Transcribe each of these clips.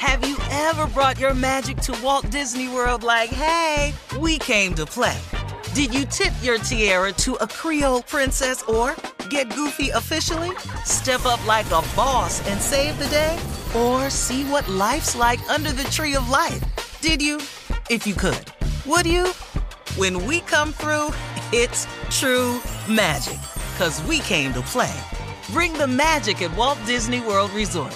Have you ever brought your magic to Walt Disney World like, hey, we came to play? Did you tip your tiara to a Creole princess or get goofy officially? Step up like a boss and save the day? Or see what life's like under the tree of life? Did you? If you could. Would you? When we come through, it's true magic. 'Cause we came to play. Bring the magic at Walt Disney World Resort.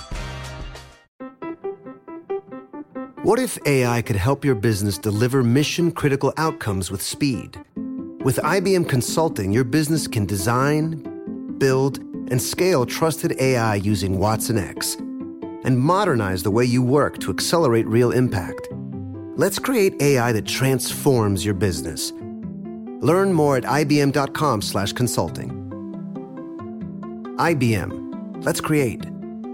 What if AI could help your business deliver mission-critical outcomes with speed? With IBM Consulting, your business can design, build, and scale trusted AI using Watson X and modernize the way you work to accelerate real impact. Let's create AI that transforms your business. Learn more at ibm.com/consulting. IBM. Let's create.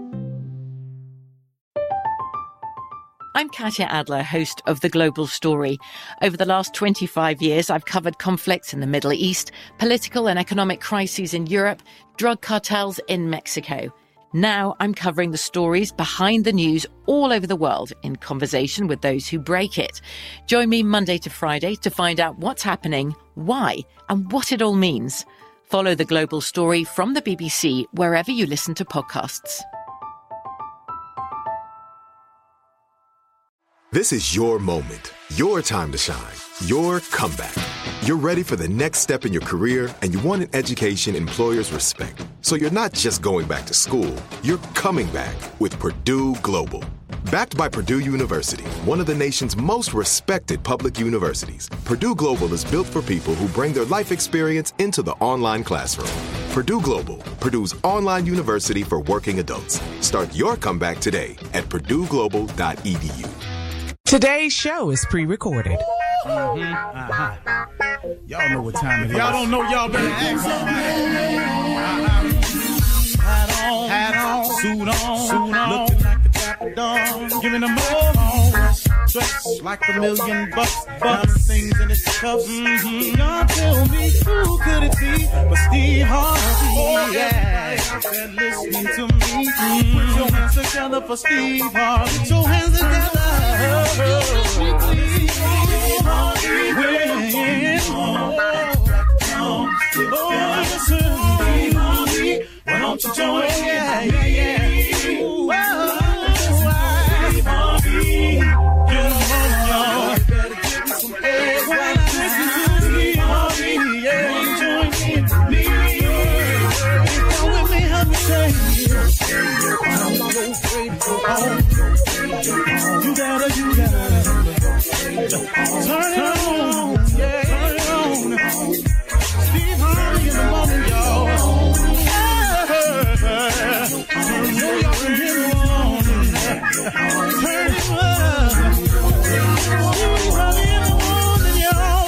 I'm Katya Adler, host of The Global Story. Over the last 25 years, I've covered conflicts in the Middle East, political and economic crises in Europe, drug cartels in Mexico. Now I'm covering the stories behind the news all over the world in conversation with those who break it. Join me Monday to Friday to find out what's happening, why, and what it all means. Follow The Global Story from the BBC wherever you listen to podcasts. This is your moment, your time to shine, your comeback. You're ready for the next step in your career, and you want an education employers respect. So you're not just going back to school, you're coming back with Purdue Global. Backed by Purdue University, one of the nation's most respected public universities, Purdue Global is built for people who bring their life experience into the online classroom. Purdue Global, Purdue's online university for working adults. Start your comeback today at purdueglobal.edu. Today's show is pre-recorded. Y'all know what time it is. Y'all don't know, y'all better ask somebody. Hat on, suit on, looking like a dapper dog, giving them all dressed like $1 million, things in its cuffs. Y'all tell me who could it be but Steve Harvey? Oh yeah, they're listening to me. Put your hands together for Steve Harvey. Put your hands together. Why don't you join? Yeah. Get on, y'all. Better give me some eggs. Why not listen to Steve Harvey? Yeah, join in me. Come with me, help me say. I'm so afraid to go home. You gotta turn it on, yeah, turn it on. Steve Harvey in the morning, y'all. Turn it on, turn it on. Steve Harvey in the morning, y'all.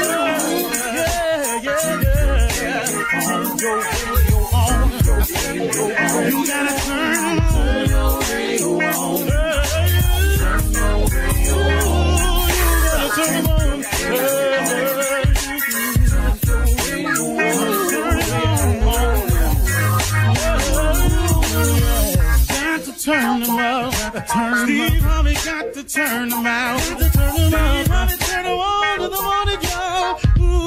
Yeah. Turn your radio on. You gotta turn your radio on. Turn them out. Steve Harvey got to turn them out. Steve Harvey turn them on to the morning, y'all.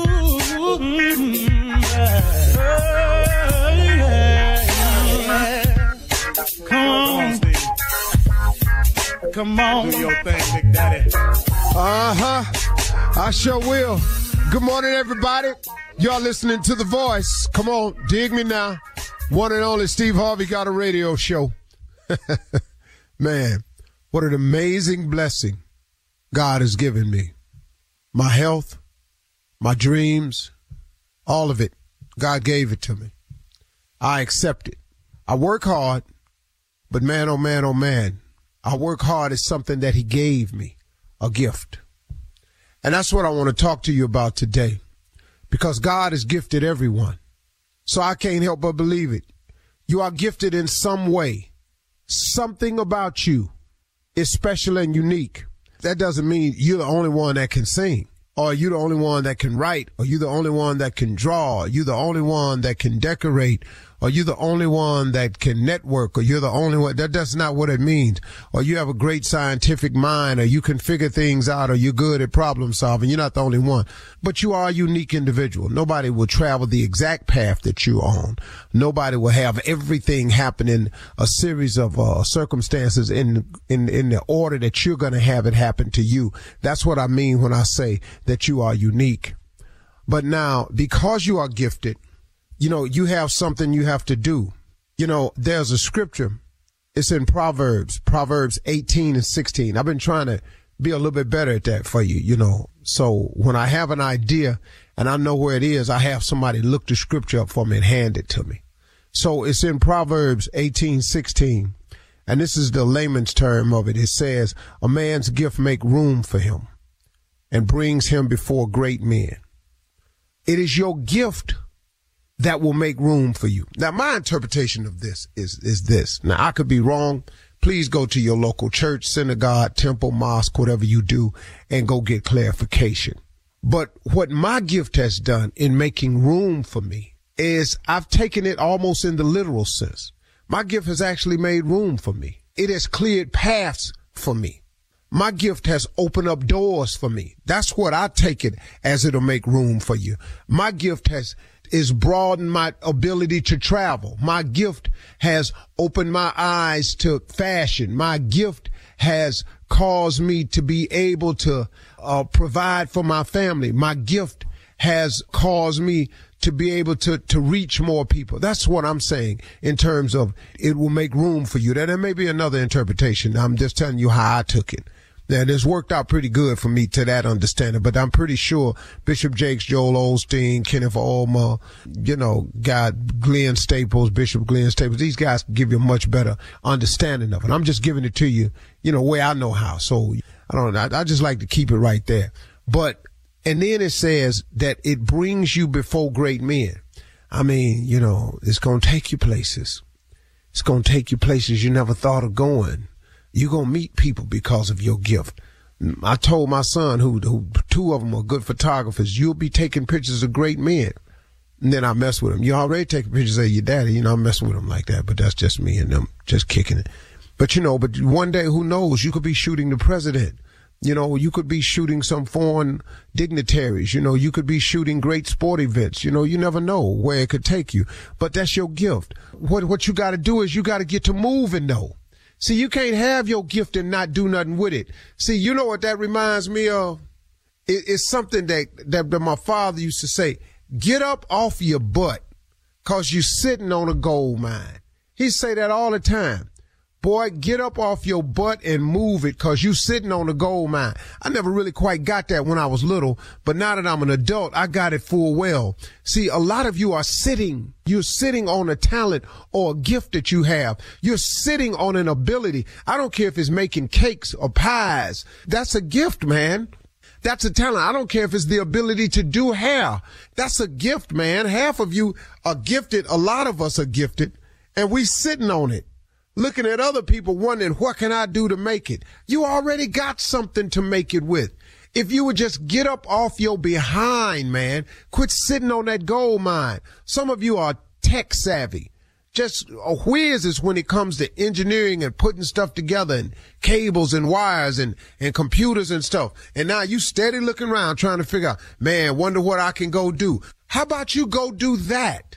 Come on. Do your thing, Big Daddy. I sure will. Good morning, everybody. Y'all listening to The Voice. Come on, dig me now. One and only Steve Harvey got a radio show. Man, what an amazing blessing God has given me. My health, my dreams, all of it. God gave it to me. I accept it. I work hard, but man, oh man, I work hard is something that he gave me, a gift. And that's what I want to talk to you about today, because God has gifted everyone. So I can't help but believe it. You are gifted in some way. Something about you is special and unique. That doesn't mean you're the only one that can sing, or you're the only one that can write, or you're the only one that can draw, or you're the only one that can decorate, or you're the only one that can network, or you're the only one. That's not what it means. Or you have a great scientific mind, or you can figure things out, or you're good at problem solving. You're not the only one. But you are a unique individual. Nobody will travel the exact path that you're on. Nobody will have everything happen in a series of circumstances in the order that you're going to have it happen to you. That's what I mean when I say that you are unique. But now, because you are gifted, you have something you have to do. There's a scripture. It's in Proverbs 18 and 16. I've been trying to be a little bit better at that for you, So when I have an idea and I know where it is, I have somebody look the scripture up for me and hand it to me. So it's in Proverbs 18:16. And this is the layman's term of it. It says, a man's gift make room for him and brings him before great men. It is your gift that will make room for you. Now, my interpretation of this is this. Now, I could be wrong. Please go to your local church, synagogue, temple, mosque, whatever you do, and go get clarification. But what my gift has done in making room for me is I've taken it almost in the literal sense. My gift has actually made room for me. It has cleared paths for me. My gift has opened up doors for me. That's what I take it as. It'll make room for you. My gift is broadened my ability to travel. My gift has opened my eyes to fashion. My gift has caused me to be able to provide for my family. My gift has caused me to be able to reach more people. That's what I'm saying in terms of it will make room for you. There may be another interpretation. I'm just telling you how I took it. Now, this worked out pretty good for me to that understanding, but I'm pretty sure Bishop Jakes, Joel Osteen, Kenneth Ulmer, Glenn Staples, Bishop Glenn Staples, these guys give you a much better understanding of it. I'm just giving it to you, where I know how. So I just like to keep it right there. And then it says that it brings you before great men. I mean, it's going to take you places. It's going to take you places you never thought of going. You're going to meet people because of your gift. I told my son, who two of them are good photographers, you'll be taking pictures of great men. And then I mess with him. You already taking pictures of your daddy. I'm messing with him like that, but that's just me and them just kicking it. But but one day, who knows? You could be shooting the president. You could be shooting some foreign dignitaries. You could be shooting great sport events. You never know where it could take you. But that's your gift. What you got to do is you got to get to moving, though. See, you can't have your gift and not do nothing with it. See, you know what that reminds me of? It's something that my father used to say, get up off your butt because you're sitting on a gold mine. He say that all the time. Boy, get up off your butt and move it because you sitting on a gold mine. I never really quite got that when I was little, but now that I'm an adult, I got it full well. See, a lot of you are sitting. You're sitting on a talent or a gift that you have. You're sitting on an ability. I don't care if it's making cakes or pies. That's a gift, man. That's a talent. I don't care if it's the ability to do hair. That's a gift, man. Half of you are gifted. A lot of us are gifted, and we sitting on it. Looking at other people wondering, what can I do to make it? You already got something to make it with. If you would just get up off your behind, man, quit sitting on that gold mine. Some of you are tech savvy, just whizzes when it comes to engineering and putting stuff together and cables and wires and computers and stuff. And now you steady looking around trying to figure out, man, wonder what I can go do. How about you go do that?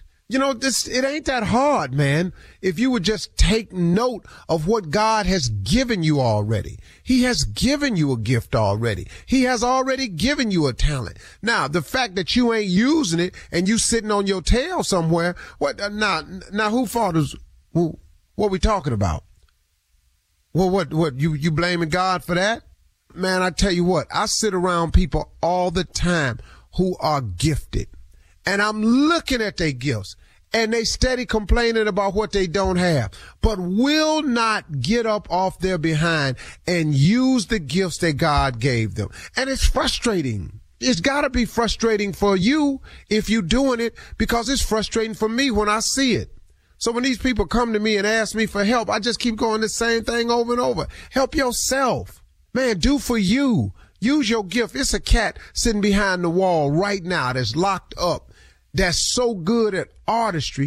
It ain't that hard, man. If you would just take note of what God has given you already. He has given you a gift already. He has already given you a talent. Now, the fact that you ain't using it and you sitting on your tail somewhere, now who fault is, what we talking about? Well, what, you blaming God for that? Man, I tell you what, I sit around people all the time who are gifted. And I'm looking at their gifts, and they steady complaining about what they don't have, but will not get up off their behind and use the gifts that God gave them. And it's frustrating. It's got to be frustrating for you if you're doing it, because it's frustrating for me when I see it. So when these people come to me and ask me for help, I just keep going the same thing over and over. Help yourself. Man, do for you. Use your gift. It's a cat sitting behind the wall right now that's locked up, that's so good at artistry.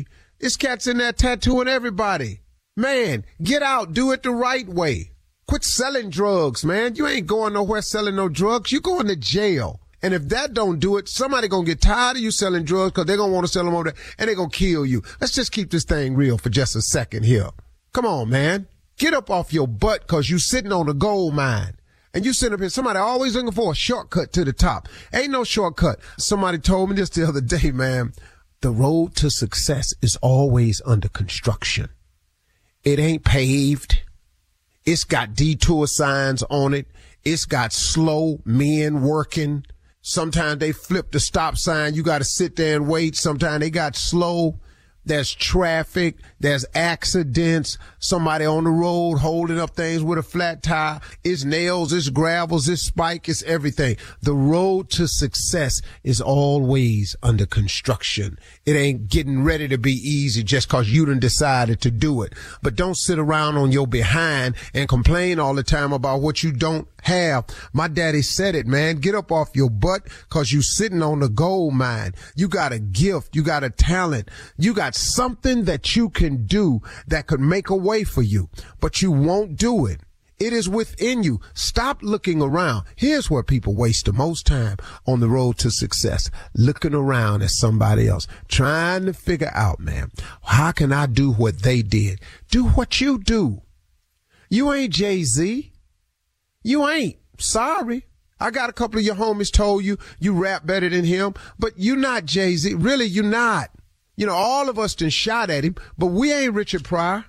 This cat's in there tattooing everybody. Man, get out. Do it the right way. Quit selling drugs, man. You ain't going nowhere selling no drugs. You going to jail. And if that don't do it, somebody gonna get tired of you selling drugs because they're gonna want to sell them over there and they're gonna kill you. Let's just keep this thing real for just a second here. Come on, man. Get up off your butt because you sitting on a gold mine. And you sitting up here, somebody always looking for a shortcut to the top. Ain't no shortcut. Somebody told me this the other day, man. The road to success is always under construction. It ain't paved. It's got detour signs on it. It's got slow men working. Sometimes they flip the stop sign. You got to sit there and wait. Sometimes they got slow. There's traffic. There's accidents. Somebody on the road holding up things with a flat tire. It's nails. It's gravels. It's spike. It's everything. The road to success is always under construction. It ain't getting ready to be easy just cause you done decided to do it. But don't sit around on your behind and complain all the time about what you don't have. My daddy said it, man. Get up off your butt cause you sitting on the gold mine. You got a gift. You got a talent. You got something that you can do that could make a way for you, but you won't do it. It is within you. Stop looking around. Here's where people waste the most time on the road to success, looking around at somebody else, trying to figure out, man, how can I do what they did? Do what you do. You ain't Jay-Z. You ain't. Sorry. I got a couple of your homies told you rap better than him, but you not Jay-Z. Really, you not. You know, all of us done shot at him, but we ain't Richard Pryor.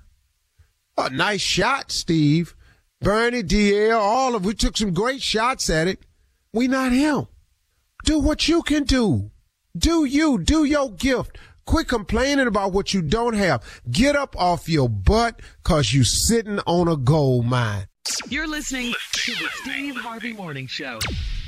A nice shot, Steve. Bernie, DL, we took some great shots at it. We not him. Do what you can do. Do you. Do your gift. Quit complaining about what you don't have. Get up off your butt cause you sitting on a gold mine. You're listening to the Steve Harvey Morning Show.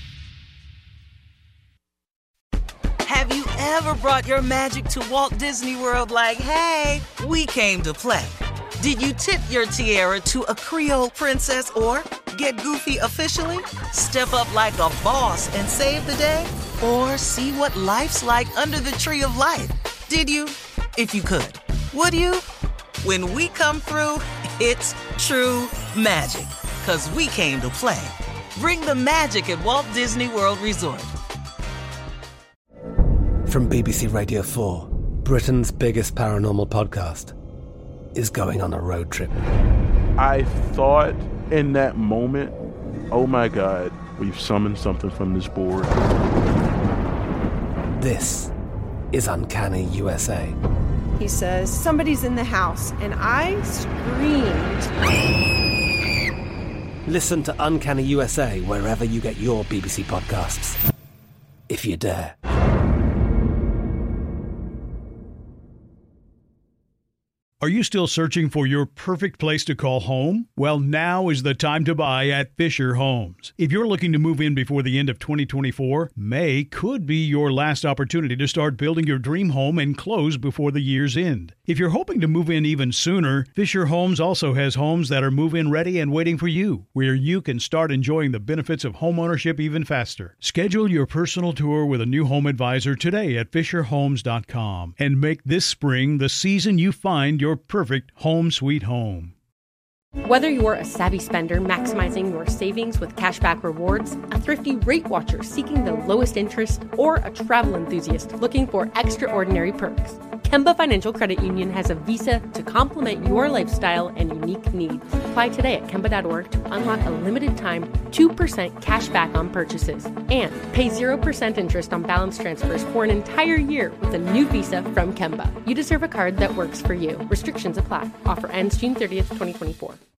Have you ever brought your magic to Walt Disney World like, hey, we came to play? Did you tip your tiara to a Creole princess or get goofy officially? Step up like a boss and save the day? Or see what life's like under the tree of life? Did you? If you could. Would you? When we come through, it's true magic. 'Cause we came to play. Bring the magic at Walt Disney World Resort. From BBC Radio 4, Britain's biggest paranormal podcast is going on a road trip. I thought in that moment, oh my God, we've summoned something from this board. This is Uncanny USA. He says, somebody's in the house, and I screamed. Listen to Uncanny USA wherever you get your BBC podcasts, if you dare. Are you still searching for your perfect place to call home? Well, now is the time to buy at Fisher Homes. If you're looking to move in before the end of 2024, May could be your last opportunity to start building your dream home and close before the year's end. If you're hoping to move in even sooner, Fisher Homes also has homes that are move-in ready and waiting for you, where you can start enjoying the benefits of homeownership even faster. Schedule your personal tour with a new home advisor today at FisherHomes.com and make this spring the season you find your perfect home sweet home. Whether you're a savvy spender maximizing your savings with cashback rewards, a thrifty rate watcher seeking the lowest interest, or a travel enthusiast looking for extraordinary perks, Kemba Financial Credit Union has a visa to complement your lifestyle and unique needs. Apply today at Kemba.org to unlock a limited-time 2% cash back on purchases and pay 0% interest on balance transfers for an entire year with a new visa from Kemba. You deserve a card that works for you. Restrictions apply. Offer ends June 30th, 2024.